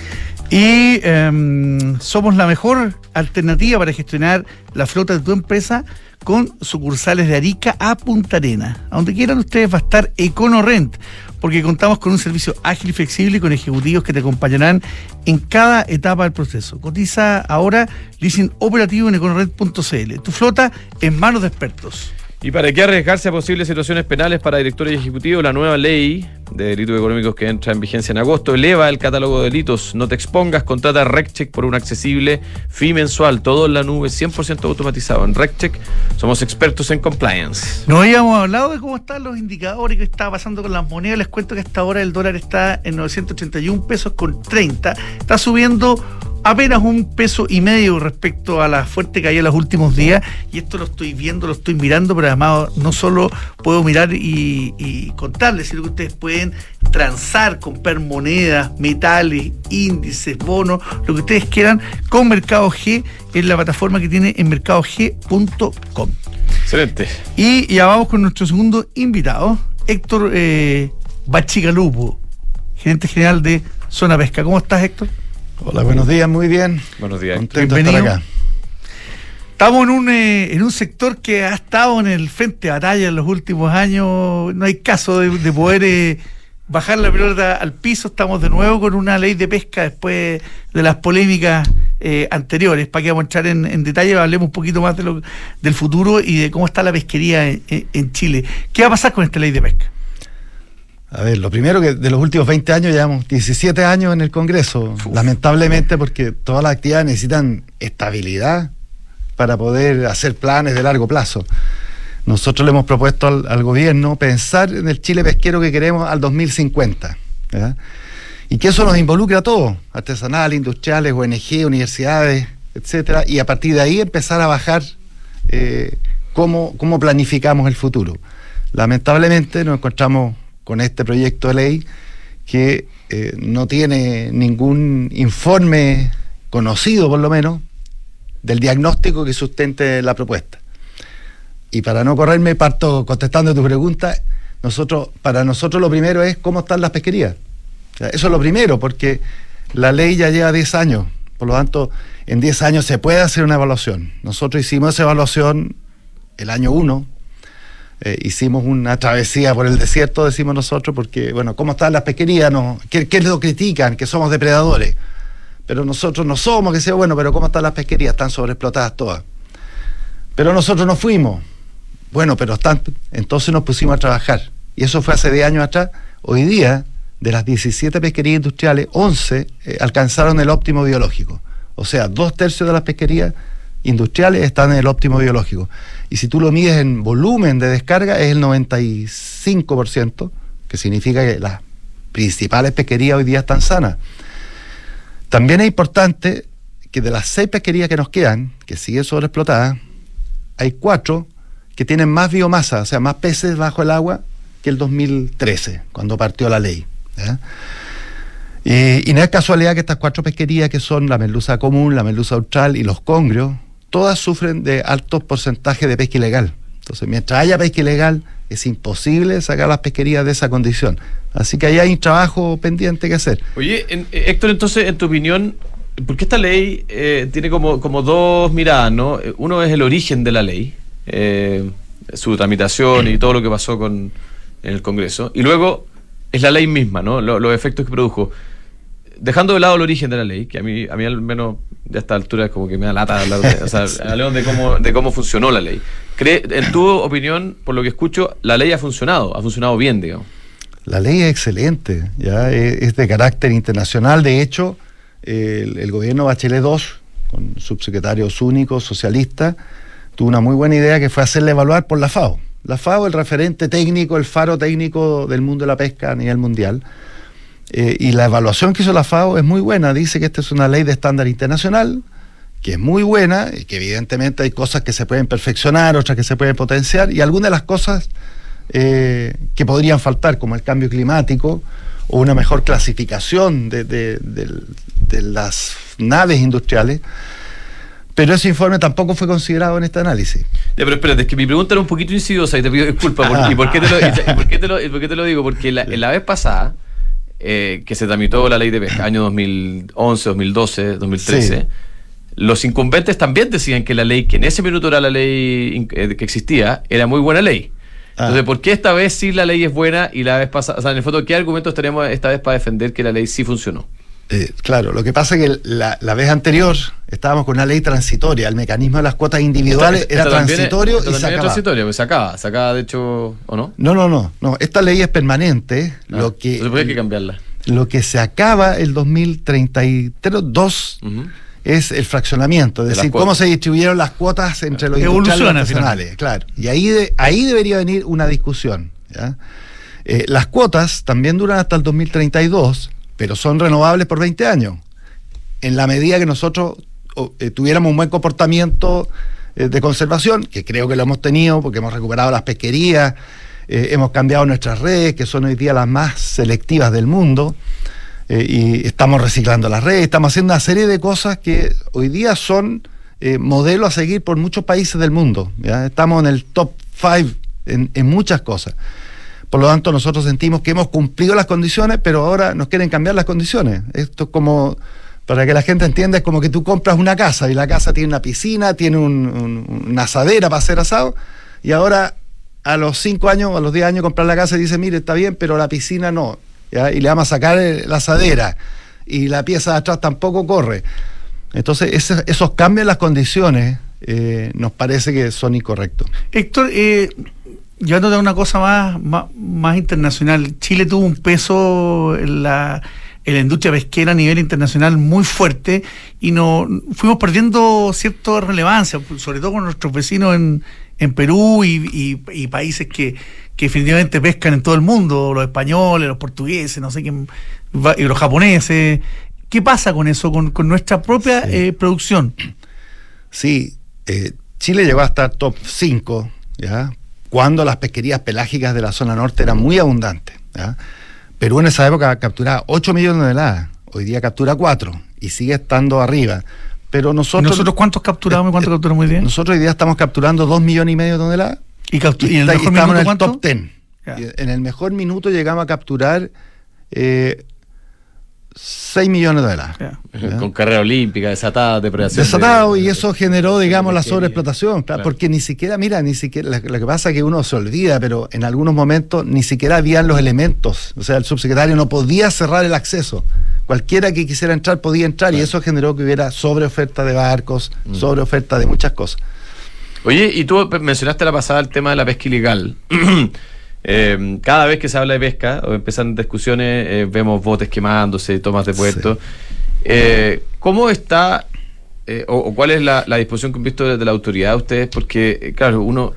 Y eh, somos la mejor alternativa para gestionar la flota de tu empresa con sucursales de Arica a Punta Arenas. A donde quieran ustedes va a estar EconoRent, porque contamos con un servicio ágil y flexible y con ejecutivos que te acompañarán en cada etapa del proceso. Cotiza ahora leasing operativo en econorent punto c l. Tu flota en manos de expertos. ¿Y para qué arriesgarse a posibles situaciones penales para directores y ejecutivos? La nueva ley de delitos económicos que entra en vigencia en agosto eleva el catálogo de delitos. No te expongas, contrata RecCheck por un accesible fee mensual, todo en la nube, cien por ciento automatizado. En RecCheck somos expertos en compliance. No habíamos hablado de cómo están los indicadores, qué está pasando con las monedas. Les cuento que hasta ahora el dólar está en novecientos ochenta y un pesos con treinta. Está subiendo apenas un peso y medio respecto a la fuerte caída de los últimos días, y esto lo estoy viendo, lo estoy mirando, pero además no solo puedo mirar y, y contarles, sino que ustedes pueden transar, comprar monedas, metales, índices, bonos, lo que ustedes quieran con Mercado G en la plataforma que tiene en mercado g punto com. Excelente. Y ya vamos con nuestro segundo invitado, Héctor eh, Bachigalupo, gerente general de Zona Pesca. ¿Cómo estás, Héctor? Hola, buenos días, muy bien. Buenos días. Contento de Bienvenido. estar acá. Estamos en un, eh, en un sector que ha estado en el frente de batalla en los últimos años. No hay caso de, de poder eh, bajar la pelota al piso. Estamos de nuevo con una ley de pesca después de las polémicas eh, anteriores. Para que vamos a entrar en, en detalle, hablemos un poquito más de lo, del futuro y de cómo está la pesquería en, en Chile. ¿Qué va a pasar con esta ley de pesca? A ver, lo primero que de los últimos veinte años llevamos diecisiete años en el Congreso, Uf. lamentablemente, porque todas las actividades necesitan estabilidad para poder hacer planes de largo plazo. Nosotros le hemos propuesto al, al gobierno pensar en el Chile pesquero que queremos al dos mil cincuenta, ¿verdad? Y que eso nos involucre a todos, artesanal, industriales, O N G, universidades, etcétera, y a partir de ahí empezar a bajar eh, cómo, cómo planificamos el futuro. Lamentablemente nos encontramos con este proyecto de ley que eh, no tiene ningún informe conocido, por lo menos, del diagnóstico que sustente la propuesta. Y para no correrme, parto contestando tu pregunta. Nosotros, para nosotros lo primero es cómo están las pesquerías. O sea, eso es lo primero, porque la ley ya lleva diez años, por lo tanto, en diez años se puede hacer una evaluación. Nosotros hicimos esa evaluación el año uno, Eh, hicimos una travesía por el desierto, decimos nosotros, porque, bueno, ¿cómo están las pesquerías? No, ¿qué, qué lo critican? Que somos depredadores. Pero nosotros no somos, que sea bueno, pero ¿cómo están las pesquerías? Están sobreexplotadas todas. Pero nosotros no fuimos. Bueno, pero están. Entonces nos pusimos a trabajar y eso fue hace diez años atrás. Hoy día, de las diecisiete pesquerías industriales, once eh, alcanzaron el óptimo biológico. O sea, dos tercios de las pesquerías industriales están en el óptimo biológico. Y si tú lo mides en volumen de descarga, es el noventa y cinco por ciento, que significa que las principales pesquerías hoy día están sanas. También es importante que de las seis pesquerías que nos quedan, que siguen sobreexplotadas, hay cuatro que tienen más biomasa, o sea, más peces bajo el agua que el dos mil trece, cuando partió la ley. ¿Ya? Y, y no es casualidad que estas cuatro pesquerías, que son la merluza común, la merluza austral y los congrios, todas sufren de altos porcentajes de pesca ilegal. Entonces, mientras haya pesca ilegal, es imposible sacar las pesquerías de esa condición. Así que ahí hay un trabajo pendiente que hacer. Oye, en, Héctor, entonces, en tu opinión, ¿por qué esta ley eh, tiene como, como dos miradas, ¿no? Uno es el origen de la ley, eh, su tramitación y todo lo que pasó con, en el Congreso, y luego es la ley misma, ¿no? Lo, los efectos que produjo. Dejando de lado el origen de la ley, que a mí, a mí al menos ya a esta altura es como que me da lata hablar de, o sea, hablemos de cómo, de cómo funcionó la ley. ¿Cree, en tu opinión, por lo que escucho, la ley ha funcionado, ha funcionado bien, digamos? La ley es excelente, ya es, es de carácter internacional. De hecho, eh, el, el gobierno Bachelet dos, con subsecretarios únicos, socialistas, tuvo una muy buena idea, que fue hacerla evaluar por la FAO. La FAO, el referente técnico, el faro técnico del mundo de la pesca a nivel mundial. Eh, y la evaluación que hizo la FAO es muy buena. Dice que esta es una ley de estándar internacional, que es muy buena, y que evidentemente hay cosas que se pueden perfeccionar, otras que se pueden potenciar, y algunas de las cosas eh, que podrían faltar, como el cambio climático, o una mejor clasificación de, de, de, de las naves industriales. Pero ese informe tampoco fue considerado en este análisis. Ya, pero espérate, es que mi pregunta era un poquito insidiosa y te pido disculpas. Por, ¿Y por qué te lo, y, y por qué te lo, y por qué te lo digo? Porque la, la vez pasada, eh, que se tramitó la ley de pesca, año dos mil once, dos mil doce, dos mil trece, sí, los incumbentes también decían que la ley, que en ese minuto era la ley eh, que existía, era muy buena ley. Entonces, ah. ¿por qué esta vez sí la ley es buena y la vez pasada, o sea, en el fondo, qué argumentos tenemos esta vez para defender que la ley sí funcionó? Eh, claro, lo que pasa es que la, la vez anterior estábamos con una ley transitoria. El mecanismo de las cuotas individuales esta, esta era transitorio es, y se acaba. transitorio, pues se acaba, se acaba de hecho, ¿o no? No, no, no, no. Esta ley es permanente. Ah, lo que, entonces hay que cambiarla. Lo que se acaba el dos mil treinta y dos uh-huh. es el fraccionamiento, es de decir, cómo se distribuyeron las cuotas entre los industriales y los nacionales. Claro. Y ahí, de, ahí debería venir una discusión, ¿ya? Eh, las cuotas también duran hasta el dos mil treinta y dos, pero son renovables por veinte años. En la medida que nosotros oh, eh, tuviéramos un buen comportamiento eh, de conservación, que creo que lo hemos tenido porque hemos recuperado las pesquerías, eh, hemos cambiado nuestras redes, que son hoy día las más selectivas del mundo, eh, y estamos reciclando las redes, estamos haciendo una serie de cosas que hoy día son eh, modelo a seguir por muchos países del mundo, ¿ya? Estamos en el top cinco en, en muchas cosas. Por lo tanto, nosotros sentimos que hemos cumplido las condiciones, pero ahora nos quieren cambiar las condiciones. Esto es como, para que la gente entienda, es como que tú compras una casa y la casa tiene una piscina, tiene un, un, una asadera para hacer asado, y ahora a los cinco años o a los diez años comprar la casa y dice, mire, está bien, pero la piscina no, ¿ya? Y le vamos a sacar la asadera y la pieza de atrás tampoco corre. Entonces, ese, esos cambios en las condiciones eh, nos parece que son incorrectos. Héctor, eh... llevándote a una cosa más, más, más internacional, Chile tuvo un peso en la, en la industria pesquera a nivel internacional muy fuerte y no fuimos perdiendo cierta relevancia, sobre todo con nuestros vecinos en, en Perú y, y, y países que, que definitivamente pescan en todo el mundo, los españoles, los portugueses, no sé quién, y los japoneses. ¿Qué pasa con eso, con, con nuestra propia sí. eh, producción? Sí, eh, Chile llegó a estar top cinco, ¿ya?, cuando las pesquerías pelágicas de la zona norte eran muy abundantes, ¿ya? Perú en esa época capturaba ocho millones de toneladas, hoy día captura cuatro y sigue estando arriba. Pero nosotros, ¿Nosotros cuántos capturamos y cuántos eh, capturamos hoy día? Nosotros hoy día estamos capturando dos millones y medio de toneladas. ¿Y, captu- y, y en el está, mejor estamos minuto en el cuánto? top ten. Yeah. En el mejor minuto llegamos a capturar eh, seis millones de toneladas. Yeah. Yeah. Con carrera olímpica, desatada, depredación. Desatado, de, y eso generó, digamos, la sobreexplotación. Claro. Porque ni siquiera, mira, ni siquiera, lo que pasa es que uno se olvida, pero en algunos momentos ni siquiera habían los elementos. O sea, el subsecretario no podía cerrar el acceso. Cualquiera que quisiera entrar podía entrar, claro. Y eso generó que hubiera sobreoferta de barcos, mm. sobreoferta de muchas cosas. Oye, y tú mencionaste la pasada el tema de la pesca ilegal. Eh, cada vez que se habla de pesca o empiezan discusiones, eh, vemos botes quemándose, tomas de puerto. Sí. Eh, ¿Cómo está eh, o, o cuál es la, la disposición que han visto desde la autoridad de ustedes? Porque, eh, claro, uno,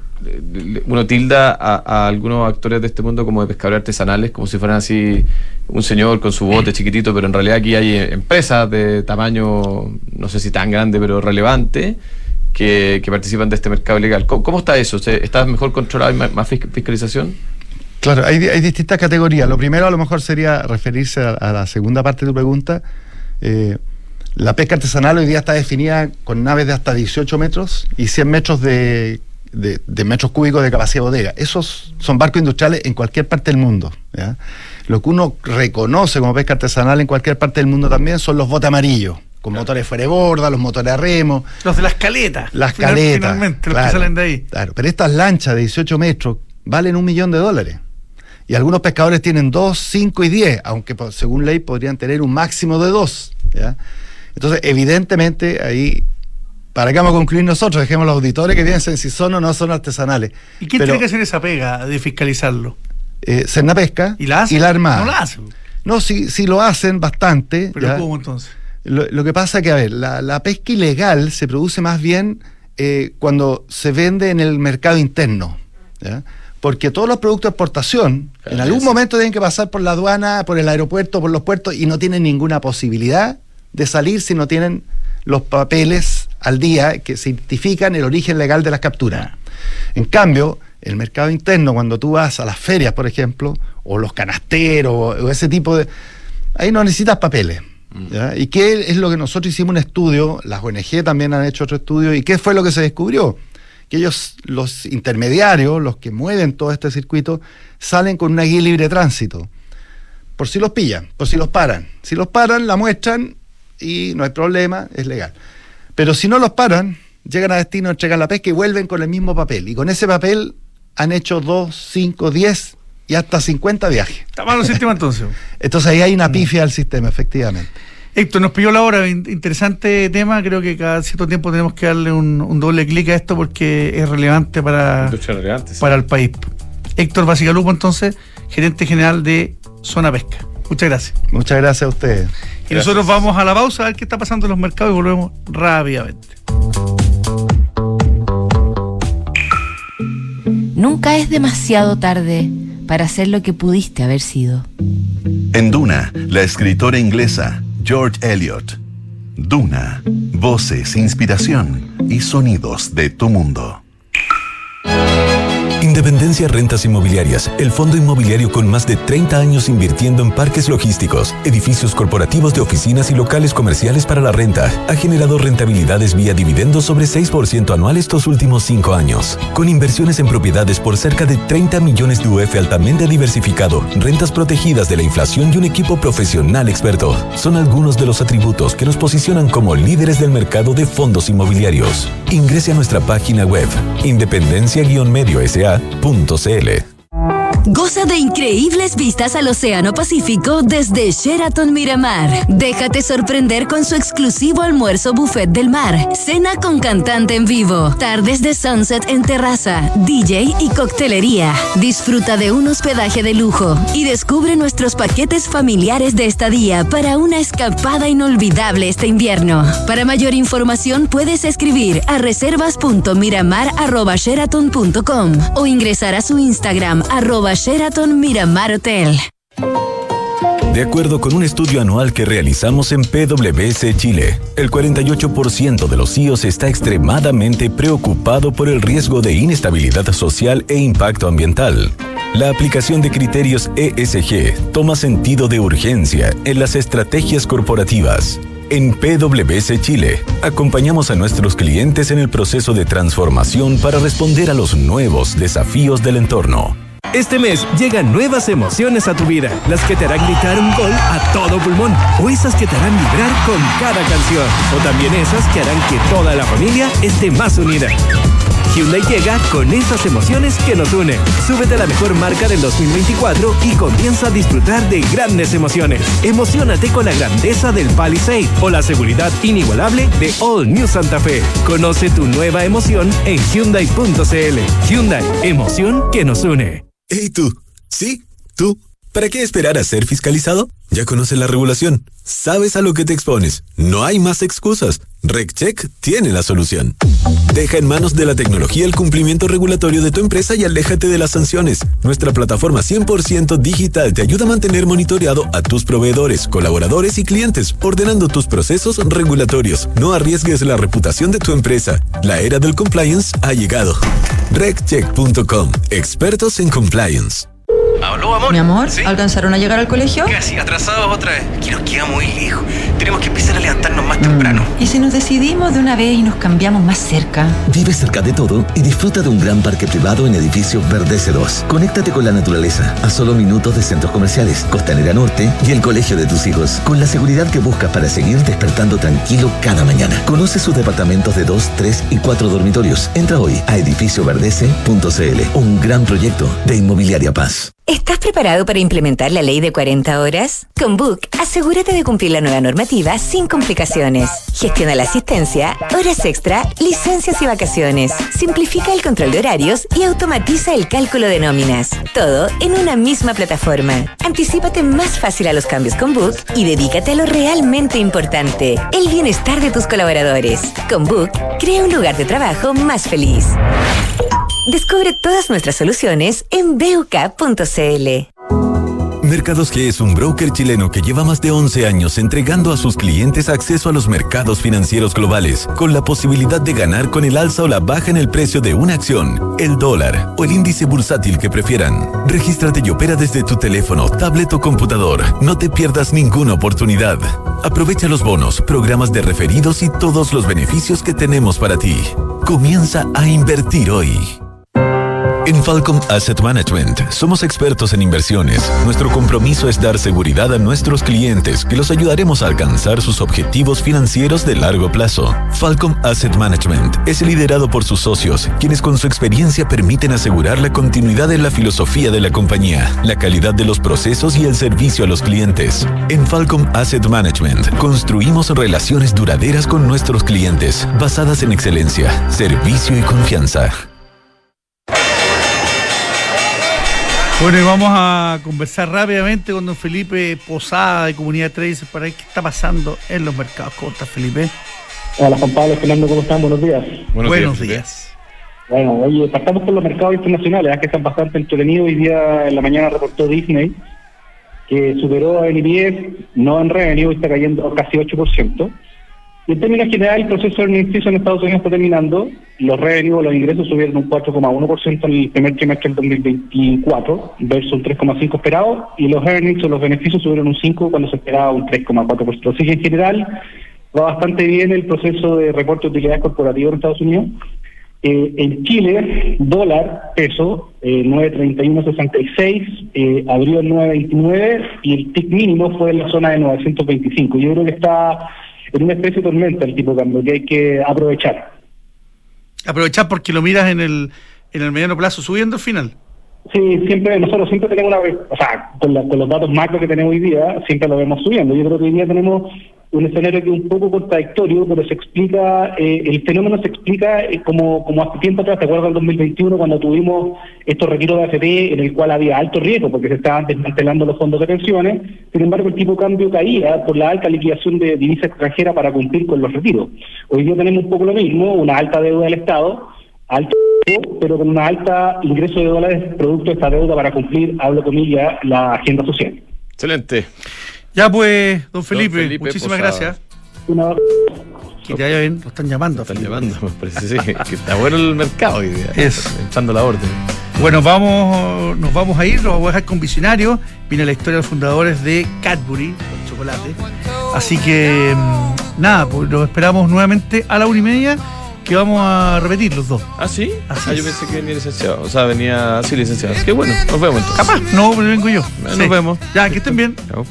uno tilda a, a algunos actores de este mundo como de pescadores artesanales, como si fueran así un señor con su bote chiquitito, pero en realidad aquí hay empresas de tamaño, no sé si tan grande, pero relevante, que, que participan de este mercado ilegal. ¿Cómo, cómo está eso? ¿Está mejor controlado y más, más fiscalización? Claro, hay, hay distintas categorías. Lo primero a lo mejor sería referirse a, a la segunda parte de tu pregunta. Eh, la pesca artesanal hoy día está definida con naves de hasta dieciocho metros y cien metros de, de, de metros cúbicos de capacidad de bodega. Esos son barcos industriales en cualquier parte del mundo, ¿ya? Lo que uno reconoce como pesca artesanal en cualquier parte del mundo también son los botes amarillos, con claro. motores fuera de borda, los motores a remo. Los de las caletas. Las caletas. Finalmente, claro, los que salen de ahí. Claro, pero estas lanchas de dieciocho metros valen un millón de dólares. Y algunos pescadores tienen dos, cinco y diez, aunque según ley podrían tener un máximo de dos, ¿ya? Entonces, evidentemente, ahí, ¿para qué vamos a concluir nosotros? Dejemos a los auditores que piensen si son o no son artesanales. ¿Y quién Pero, tiene que hacer esa pega de fiscalizarlo? Eh, Sernapesca ¿Y la, hace? y la Armada. ¿No la hacen? No, sí, sí lo hacen bastante. ¿Pero ¿ya? cómo entonces? Lo, lo que pasa es que, a ver, la, la pesca ilegal se produce más bien eh, cuando se vende en el mercado interno, ¿ya? Porque todos los productos de exportación en algún momento tienen que pasar por la aduana, por el aeropuerto, por los puertos y no tienen ninguna posibilidad de salir si no tienen los papeles al día que certifican el origen legal de las capturas. En cambio, el mercado interno, cuando tú vas a las ferias, por ejemplo, o los canasteros, o ese tipo de... ahí no necesitas papeles, ¿ya? ¿Y qué es lo que nosotros hicimos un estudio? Las O N G también han hecho otro estudio. ¿Y qué fue lo que se descubrió? Que ellos, los intermediarios, los que mueven todo este circuito, salen con una guía libre de tránsito. Por si los pillan, por si los paran. Si los paran, la muestran y no hay problema, es legal. Pero si no los paran, llegan a destino, entregan la pesca y vuelven con el mismo papel. Y con ese papel han hecho dos, cinco, diez y hasta cincuenta viajes. Está malo el sistema entonces. Entonces ahí hay una pifia al sistema, efectivamente. Héctor, nos pidió la hora, interesante tema, creo que cada cierto tiempo tenemos que darle un, un doble clic a esto porque es relevante para, relevante, sí. para el país. Héctor Bacigalupo, entonces, gerente general de Zona Pesca. Muchas gracias. Muchas gracias a ustedes. Y gracias. Nosotros vamos a la pausa a ver qué está pasando en los mercados y volvemos rápidamente. Nunca es demasiado tarde para ser lo que pudiste haber sido. En Duna, la escritora inglesa George Eliot. Duna, voces, inspiración y sonidos de tu mundo. Independencia Rentas Inmobiliarias, el fondo inmobiliario con más de treinta años invirtiendo en parques logísticos, edificios corporativos de oficinas y locales comerciales para la renta, ha generado rentabilidades vía dividendos sobre seis por ciento anual estos últimos cinco años. Con inversiones en propiedades por cerca de treinta millones de U F altamente diversificado, rentas protegidas de la inflación y un equipo profesional experto, son algunos de los atributos que nos posicionan como líderes del mercado de fondos inmobiliarios. Ingrese a nuestra página web, independencia medio s a punto c l. Goza de increíbles vistas al Océano Pacífico desde Sheraton Miramar. Déjate sorprender con su exclusivo almuerzo buffet del mar, cena con cantante en vivo, tardes de sunset en terraza, D J y coctelería. Disfruta de un hospedaje de lujo y descubre nuestros paquetes familiares de estadía para una escapada inolvidable este invierno. Para mayor información puedes escribir a reservas punto miramar arroba sheraton punto com o ingresar a su Instagram arroba Sheraton Miramar Hotel. De acuerdo con un estudio anual que realizamos en P W C Chile, el cuarenta y ocho por ciento de los C E Os está extremadamente preocupado por el riesgo de inestabilidad social e impacto ambiental. La aplicación de criterios E S G toma sentido de urgencia en las estrategias corporativas. En P W C Chile, acompañamos a nuestros clientes en el proceso de transformación para responder a los nuevos desafíos del entorno. Este mes llegan nuevas emociones a tu vida, las que te harán gritar un gol a todo pulmón, o esas que te harán vibrar con cada canción, o también esas que harán que toda la familia esté más unida. Hyundai llega con esas emociones que nos unen. Súbete a la mejor marca del dos mil veinticuatro y comienza a disfrutar de grandes emociones. Emociónate con la grandeza del Palisade o la seguridad inigualable de All New Santa Fe. Conoce tu nueva emoción en Hyundai punto c l. Hyundai, emoción que nos une. Hey tú, ¿sí? ¿Tú? ¿Para qué esperar a ser fiscalizado? Ya conoces la regulación. Sabes a lo que te expones. No hay más excusas. RegCheck tiene la solución. Deja en manos de la tecnología el cumplimiento regulatorio de tu empresa y aléjate de las sanciones. Nuestra plataforma cien por ciento digital te ayuda a mantener monitoreado a tus proveedores, colaboradores y clientes, ordenando tus procesos regulatorios. No arriesgues la reputación de tu empresa. La era del compliance ha llegado. RegCheck punto com. Expertos en compliance. ¿Aló, amor? Mi amor, ¿Sí? ¿alcanzaron a llegar al colegio? Casi, atrasados otra vez. Que nos queda muy lejos. Tenemos que empezar a levantarnos más temprano. ¿Y si nos decidimos de una vez y nos cambiamos más cerca? Vive cerca de todo y disfruta de un gran parque privado en edificio Verdece dos. Conéctate con la naturaleza a solo minutos de centros comerciales, Costanera Norte y el colegio de tus hijos, con la seguridad que buscas para seguir despertando tranquilo cada mañana. Conoce sus departamentos de dos, tres y cuatro dormitorios. Entra hoy a edificio verdece punto c l. Un gran proyecto de Inmobiliaria Paz. ¿Estás preparado para implementar la ley de cuarenta horas? Con Book, asegúrate de cumplir la nueva normativa sin complicaciones. Gestiona la asistencia, horas extra, licencias y vacaciones. Simplifica el control de horarios y automatiza el cálculo de nóminas. Todo en una misma plataforma. Anticípate más fácil a los cambios con Book y dedícate a lo realmente importante, el bienestar de tus colaboradores. Con Book, crea un lugar de trabajo más feliz. Descubre todas nuestras soluciones en b u k punto c l. Mercados G es un broker chileno que lleva más de once años entregando a sus clientes acceso a los mercados financieros globales, con la posibilidad de ganar con el alza o la baja en el precio de una acción, el dólar o el índice bursátil que prefieran. Regístrate y opera desde tu teléfono, tablet o computador. No te pierdas ninguna oportunidad. Aprovecha los bonos, programas de referidos y todos los beneficios que tenemos para ti. Comienza a invertir hoy. En Falcom Asset Management somos expertos en inversiones. Nuestro compromiso es dar seguridad a nuestros clientes, que los ayudaremos a alcanzar sus objetivos financieros de largo plazo. Falcom Asset Management es liderado por sus socios, quienes con su experiencia permiten asegurar la continuidad en la filosofía de la compañía, la calidad de los procesos y el servicio a los clientes. En Falcom Asset Management construimos relaciones duraderas con nuestros clientes, basadas en excelencia, servicio y confianza. Bueno, y vamos a conversar rápidamente con don Felipe Posada de Comunidad Traders para ver qué está pasando en los mercados. ¿Cómo está, Felipe? Hola, Juan Pablo, Fernando, ¿cómo están? Buenos días. Buenos, Buenos días. días. Bueno, oye, partamos con los mercados internacionales, que están bastante entretenidos. Hoy día en la mañana reportó Disney, que superó a N B S, no en revenue, está cayendo casi ocho por ciento. Y en términos generales, el proceso de earnings season en Estados Unidos está terminando. Los revenues, los ingresos subieron un cuatro coma uno por ciento en el primer trimestre del dos mil veinticuatro versus un tres coma cinco por ciento esperado, y los earnings o los beneficios subieron un cinco por ciento cuando se esperaba un tres coma cuatro por ciento. Así que en general va bastante bien el proceso de reporte de utilidades corporativas en Estados Unidos. Eh, en Chile, dólar, peso, eh, nueve treinta y uno sesenta y seis, eh, abrió el nueve veintinueve y el tick mínimo fue en la zona de novecientos veinticinco. Yo creo que está en una especie de tormenta el tipo de cambio que hay que aprovechar. Aprovechar porque lo miras en el en el mediano plazo subiendo al final. Sí, siempre, nosotros siempre tenemos una, o sea, con, la, con los datos macro que tenemos hoy día, siempre lo vemos subiendo. Yo creo que hoy día tenemos un escenario que es un poco contradictorio, pero se explica, eh, el fenómeno se explica eh, como, como hace tiempo atrás. ¿Te acuerdas del dos mil veintiuno cuando tuvimos estos retiros de A F P en el cual había alto riesgo porque se estaban desmantelando los fondos de pensiones? Sin embargo, el tipo de cambio caía por la alta liquidación de divisa extranjera para cumplir con los retiros. Hoy día tenemos un poco lo mismo, una alta deuda del Estado, alto riesgo, pero con una alta ingreso de dólares producto de esta deuda para cumplir, hablo comillas, la agenda social. Excelente. Ya pues, don Felipe, don Felipe muchísimas Posada. Gracias. Una... Que te vaya bien, lo están llamando. Lo están llamando, me parece, sí, que está bueno el mercado hoy día. Eso. Echando la orden. Bueno, vamos, nos vamos a ir, los vamos a dejar con Visionario. Viene la historia de los fundadores de Cadbury, con chocolate. Así que, nada, pues los esperamos nuevamente a la una y media, que vamos a repetir los dos. ¿Ah, sí? Así ah, yo pensé que venía licenciado. O sea, venía así licenciado. Qué bueno, nos vemos entonces. Capaz, no, pero vengo yo. Nos sí. vemos. Ya, que estén bien. Chao.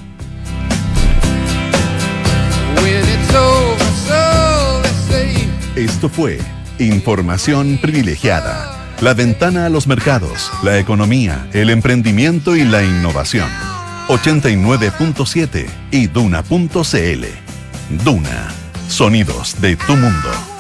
Esto fue Información Privilegiada. La ventana a los mercados, la economía, el emprendimiento y la innovación. ochenta y nueve punto siete y Duna punto c l. Duna. Sonidos de tu mundo.